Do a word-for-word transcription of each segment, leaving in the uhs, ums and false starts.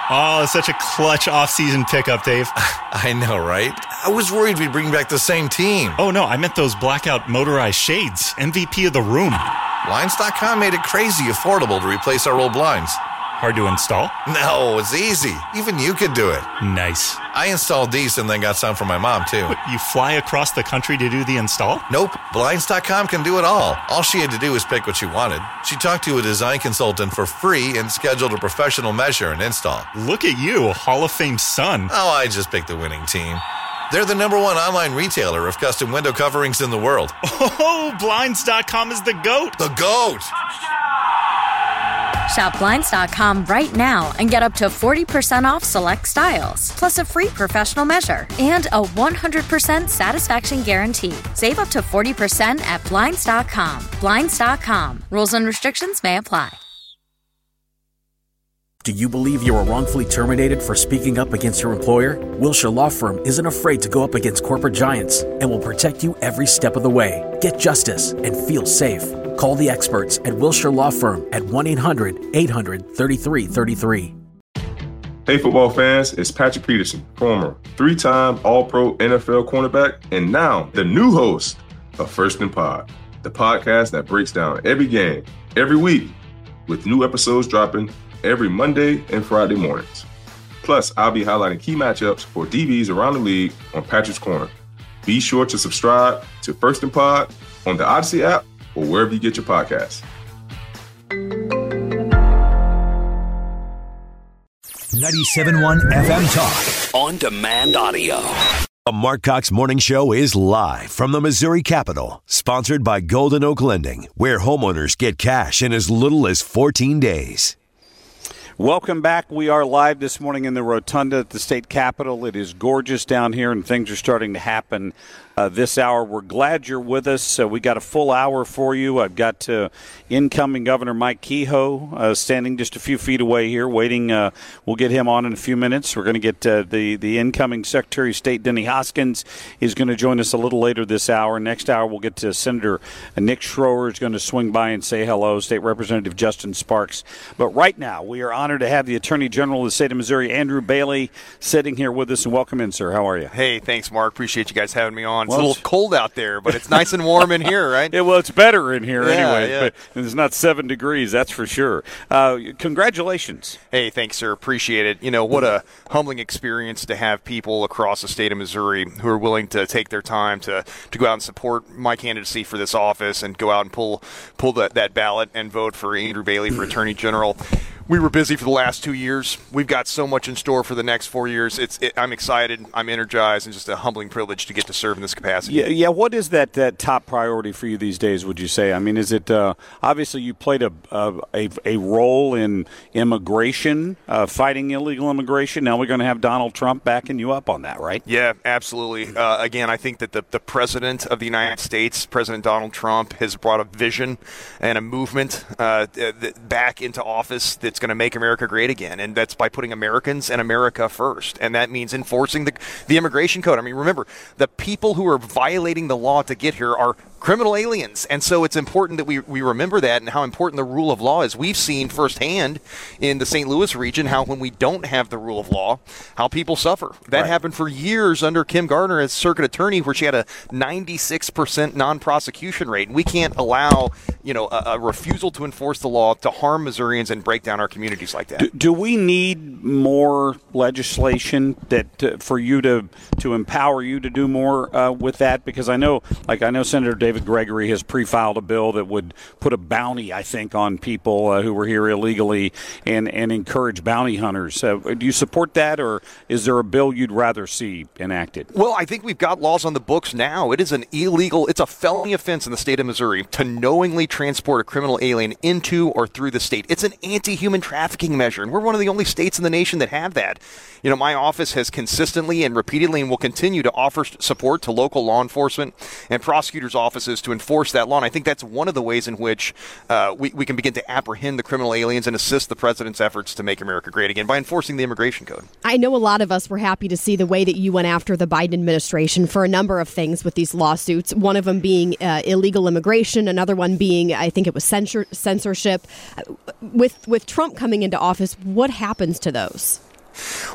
Oh, such a clutch off-season pickup, Dave. I know, right? I was worried we'd bring back the same team. Oh, no, I meant those blackout motorized shades. M V P of the room. Blinds dot com made it crazy affordable to replace our old blinds. Hard to install? No, it's easy. Even you could do it. Nice. I installed these and then got some for my mom, too. What, you fly across the country to do the install? Nope. Blinds dot com can do it all. All she had to do was pick what she wanted. She talked to a design consultant for free and scheduled a professional measure and install. Look at you, Hall of Fame son. Oh, I just picked the winning team. They're the number one online retailer of custom window coverings in the world. Oh, Blinds dot com is the GOAT. The GOAT! Shop Blinds dot com right now and get up to forty percent off select styles, plus a free professional measure and a one hundred percent satisfaction guarantee. Save up to forty percent at Blinds dot com. Blinds dot com. Rules and restrictions may apply. Do you believe you were wrongfully terminated for speaking up against your employer? Wilshire Law Firm isn't afraid to go up against corporate giants and will protect you every step of the way. Get justice and feel safe. Call the experts at Wilshire Law Firm at one eight hundred eight hundred thirty-three thirty-three. Hey football fans, it's Patrick Peterson, former three-time All-Pro N F L cornerback and now the new host of First and Pod, the podcast that breaks down every game, every week, with new episodes dropping every Monday and Friday mornings. Plus, I'll be highlighting key matchups for D Bs around the league on Patrick's Corner. Be sure to subscribe to First and Pod on the Odyssey app or wherever you get your podcasts. ninety-seven point one F M Talk. On demand audio. The Mark Cox Morning Show is live from the Missouri Capitol, sponsored by Golden Oak Lending, where homeowners get cash in as little as fourteen days. Welcome back. We are live this morning in the Rotunda at the state capitol. It is gorgeous down here, and things are starting to happen uh, this hour. We're glad you're with us. Uh, we got a full hour for you. I've got uh, incoming Governor Mike Kehoe uh, standing just a few feet away here, waiting. Uh, we'll get him on in a few minutes. We're going to get uh, the, the incoming Secretary of State, Denny Hoskins, is going to join us a little later this hour. Next hour, we'll get to Senator Nick Schroer is going to swing by and say hello, State Representative Justin Sparks. But right now, we are honored to have the Attorney General of the state of Missouri, Andrew Bailey, sitting here with us. And welcome in, sir. How are you? Hey, thanks, Mark. Appreciate you guys having me on. Well, it's a little cold out there, but it's nice and warm in here, right? Yeah, well, it's better in here yeah, anyway. Yeah. But it's not seven degrees, that's for sure. Uh, congratulations. Hey, thanks, sir. Appreciate it. You know, what a humbling experience to have people across the state of Missouri who are willing to take their time to, to go out and support my candidacy for this office and go out and pull pull that, that ballot and vote for Andrew Bailey for Attorney General. We were busy for the last two years. We've got so much in store for the next four years. It's it, I'm excited. I'm energized, and just a humbling privilege to get to serve in this capacity. Yeah, yeah. What is that, that top priority for you these days, would you say? I mean, is it uh, obviously you played a, a, a role in immigration, uh, fighting illegal immigration. Now we're going to have Donald Trump backing you up on that, right? Yeah, absolutely. Uh, again, I think that the, the President of the United States, President Donald Trump, has brought a vision and a movement uh, th- back into office that it's going to make America great again, and that's by putting Americans and America first, and that means enforcing the the immigration code. I mean, remember, the people who are violating the law to get here are criminal aliens, and so it's important that we, we remember that and how important the rule of law is. We've seen firsthand in the Saint Louis region how when we don't have the rule of law, how people suffer. That right. happened for years under Kim Gardner as circuit attorney, where she had a ninety-six percent non-prosecution rate, and we can't allow you know a, a refusal to enforce the law to harm Missourians and break down our communities like that. Do, do we need more legislation that uh, for you to to empower you to do more uh, with that? Because I know, like I know Senator David Gregory has pre-filed a bill that would put a bounty, I think, on people uh, who were here illegally and, and encourage bounty hunters. Uh, do you support that, or is there a bill you'd rather see enacted? Well, I think we've got laws on the books now. It is an illegal, it's a felony offense in the state of Missouri to knowingly transport a criminal alien into or through the state. It's an anti-human trafficking measure, and we're one of the only states in the nation that have that. You know, my office has consistently and repeatedly and will continue to offer support to local law enforcement and prosecutors' offices to enforce that law. And I think that's one of the ways in which uh, we, we can begin to apprehend the criminal aliens and assist the president's efforts to make America great again by enforcing the immigration code. I know a lot of us were happy to see the way that you went after the Biden administration for a number of things with these lawsuits, one of them being uh, illegal immigration, another one being, I think it was censor- censorship. With, with Trump coming into office, what happens to those?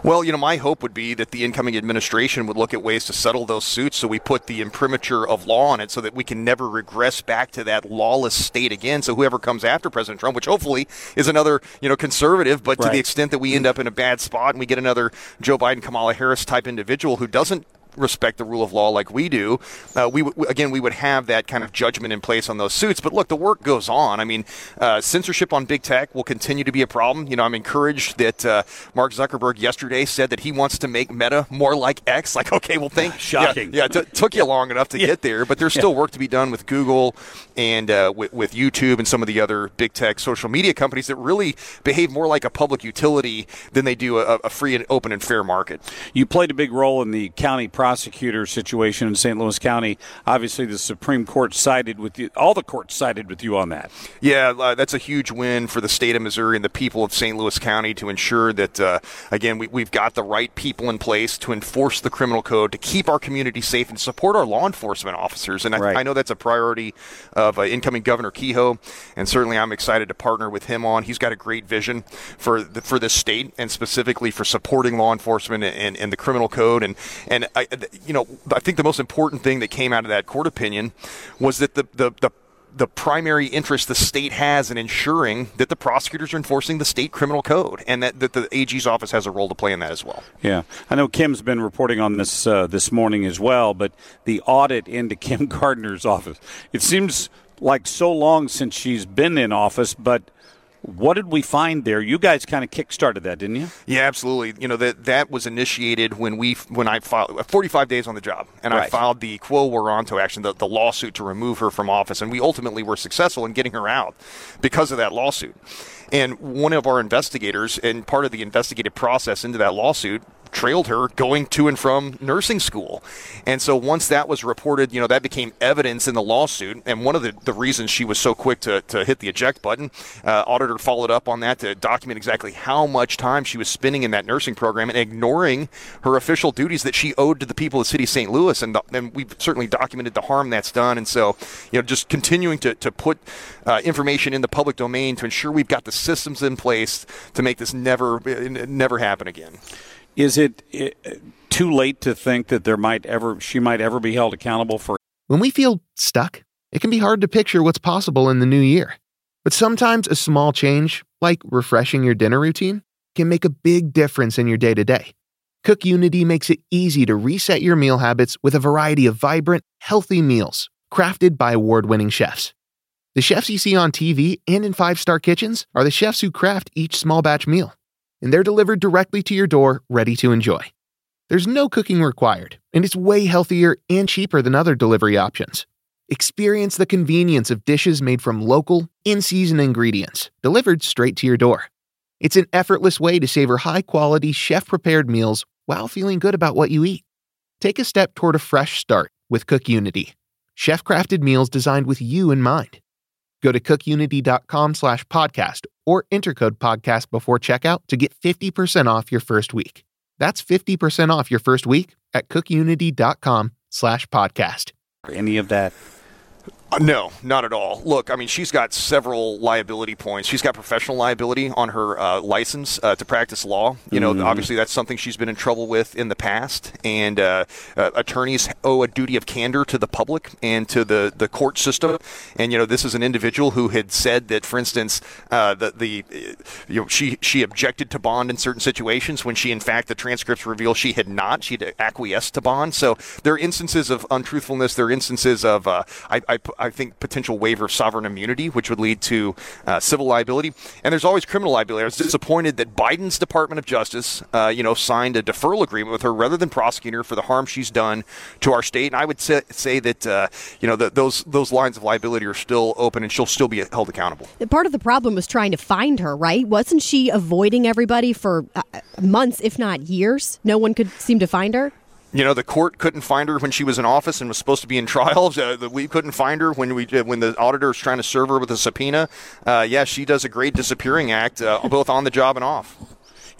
Well, you know, my hope would be that the incoming administration would look at ways to settle those suits so we put the imprimatur of law on it so that we can never regress back to that lawless state again. So whoever comes after President Trump, which hopefully is another, you know, conservative, but right. to the extent that we end up in a bad spot and we get another Joe Biden, Kamala Harris type individual who doesn't respect the rule of law like we do, uh, we w- again we would have that kind of judgment in place on those suits. But look, the work goes on. I mean, uh, censorship on big tech will continue to be a problem. You know, I'm encouraged that uh, Mark Zuckerberg yesterday said that he wants to make Meta more like X. Like, okay, well, thank shocking. Yeah, yeah it t- took you long enough to yeah. get there, but there's still work to be done with Google and uh, with, with YouTube and some of the other big tech social media companies that really behave more like a public utility than they do a, a free and open and fair market. You played a big role in the county prosecutor situation in Saint Louis County. Obviously, the Supreme Court sided with you. All the courts sided with you on that. Yeah, uh, that's a huge win for the state of Missouri and the people of Saint Louis County to ensure that, uh, again, we, we've got the right people in place to enforce the criminal code, to keep our community safe, and support our law enforcement officers. And I, right. I know that's a priority of uh, incoming Governor Kehoe, and certainly I'm excited to partner with him on. He's got a great vision for the, for this state, and specifically for supporting law enforcement and, and, and the criminal code. And, and I, you know, I think the most important thing that came out of that court opinion was that the, the, the the primary interest the state has in ensuring that the prosecutors are enforcing the state criminal code, and that, that the A G's office has a role to play in that as well. Yeah. I know Kim's been reporting on this uh, this morning as well, but the audit into Kim Gardner's office, it seems like so long since she's been in office, but what did we find there? You guys kind of kick-started that, didn't you? Yeah, absolutely. You know, that that was initiated when we when I filed forty-five days on the job, and right. I filed the quo warranto action, the, the lawsuit to remove her from office, and we ultimately were successful in getting her out because of that lawsuit. And one of our investigators, and part of the investigative process into that lawsuit, trailed her going to and from nursing school. And so once that was reported, you know, that became evidence in the lawsuit. And one of the, the reasons she was so quick to, to hit the eject button, uh, auditor followed up on that to document exactly how much time she was spending in that nursing program and ignoring her official duties that she owed to the people of the city of Saint Louis. And, the, and we've certainly documented the harm that's done. And so, you know, just continuing to, to put uh, information in the public domain to ensure we've got the systems in place to make this never, never happen again. Is it, it too late to think that there might ever she might ever be held accountable for? When we feel stuck, it can be hard to picture what's possible in the new year. But sometimes a small change, like refreshing your dinner routine, can make a big difference in your day-to-day. Cook Unity makes it easy to reset your meal habits with a variety of vibrant, healthy meals crafted by award-winning chefs. The chefs you see on T V and in five-star kitchens are the chefs who craft each small batch meal, and they're delivered directly to your door, ready to enjoy. There's no cooking required, and it's way healthier and cheaper than other delivery options. Experience the convenience of dishes made from local, in-season ingredients, delivered straight to your door. It's an effortless way to savor high-quality, chef-prepared meals while feeling good about what you eat. Take a step toward a fresh start with Cook Unity. Chef-crafted meals designed with you in mind. Go to cookunity.com slash podcast or enter code podcast before checkout to get fifty percent off your first week. That's fifty percent off your first week at cookunity.com slash podcast. Any of that? Uh, no, not at all. Look, I mean, she's got several liability points. She's got professional liability on her uh, license uh, to practice law. You know, mm-hmm. obviously that's something she's been in trouble with in the past. And uh, uh, attorneys owe a duty of candor to the public and to the, the court system. And, you know, this is an individual who had said that, for instance, uh, the, the you know, she, she objected to bond in certain situations when she, in fact, the transcripts reveal she had not. She had acquiesced to bond. So there are instances of untruthfulness. There are instances of, uh, I, I I think, potential waiver of sovereign immunity, which would lead to uh, civil liability. And there's always criminal liability. I was disappointed that Biden's Department of Justice, uh, you know, signed a deferral agreement with her rather than prosecute her for the harm she's done to our state. And I would say, say that, uh, you know, the, those those lines of liability are still open and she'll still be held accountable. Part of the problem was trying to find her, right? Wasn't she avoiding everybody for uh, months, if not years? No one could seem to find her? You know, the court couldn't find her when she was in office and was supposed to be in trial. Uh, we couldn't find her when we when the auditor was trying to serve her with a subpoena. Uh, yeah, she does a great disappearing act, uh, both on the job and off.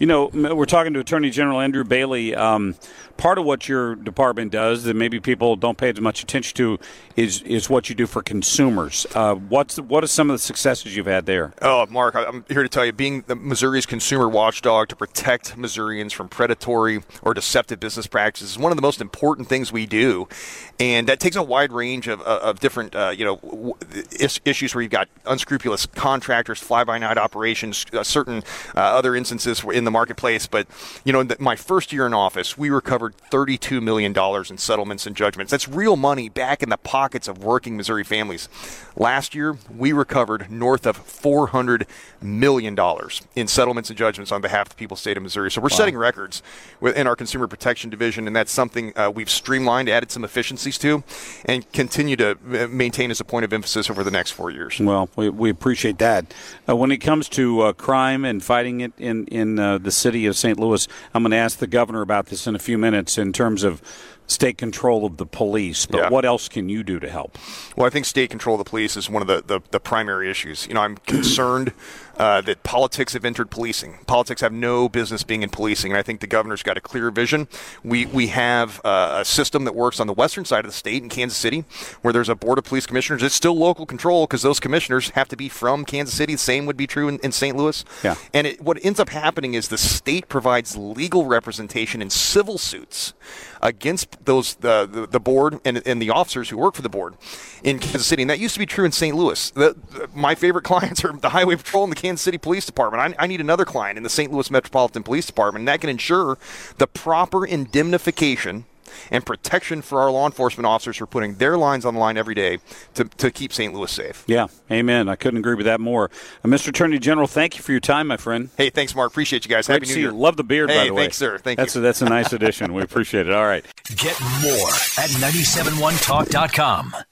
You know, we're talking to Attorney General Andrew Bailey. Um, part of what your department does that maybe people don't pay as much attention to is is what you do for consumers. Uh, what's what are some of the successes you've had there? Oh, Mark, I'm here to tell you, being the Missouri's consumer watchdog to protect Missourians from predatory or deceptive business practices is one of the most important things we do, and that takes a wide range of, of different uh, you know issues where you've got unscrupulous contractors, fly-by-night operations, uh, certain uh, other instances in the marketplace. But you know, in the, my first year in office, we recovered thirty-two million dollars in settlements and judgments. That's real money back in the pockets of working Missouri families. Last year, we recovered north of four hundred million dollars in settlements and judgments on behalf of the people of the state of Missouri. So we're wow. setting records within our consumer protection division, and that's something uh, we've streamlined, added some efficiencies to, and continue to maintain as a point of emphasis over the next four years. Well, we, we appreciate that. Uh, when it comes to uh, crime and fighting it in, in uh, the city of Saint Louis, I'm going to ask the governor about this in a few minutes in terms of state control of the police, but yeah. what else can you do to help? Well, I think state control of the police is one of the, the, the primary issues. You know, I'm concerned uh, that politics have entered policing. Politics have no business being in policing, and I think the governor's got a clear vision. We we have uh, a system that works on the western side of the state in Kansas City, where there's a board of police commissioners. It's still local control because those commissioners have to be from Kansas City. The same would be true in, in Saint Louis. Yeah. And it, what ends up happening is the state provides legal representation in civil suits against those the, the, the board and, and the officers who work for the board in Kansas City. And that used to be true in Saint Louis. The, the, my favorite clients are the Highway Patrol and the Kansas City Police Department. I, I need another client in the Saint Louis Metropolitan Police Department, and that can ensure the proper indemnification and protection for our law enforcement officers who are putting their lines on the line every day to, to keep Saint Louis safe. Yeah, amen. I couldn't agree with that more. Uh, Mister Attorney General, thank you for your time, my friend. Hey, thanks, Mark. Appreciate you guys. Great Happy to New see Year. You. Love the beard, hey, by the way. Thanks, sir. Thank that's you. A, that's a nice addition. We appreciate it. All right. Get more at nine seven one talk dot com.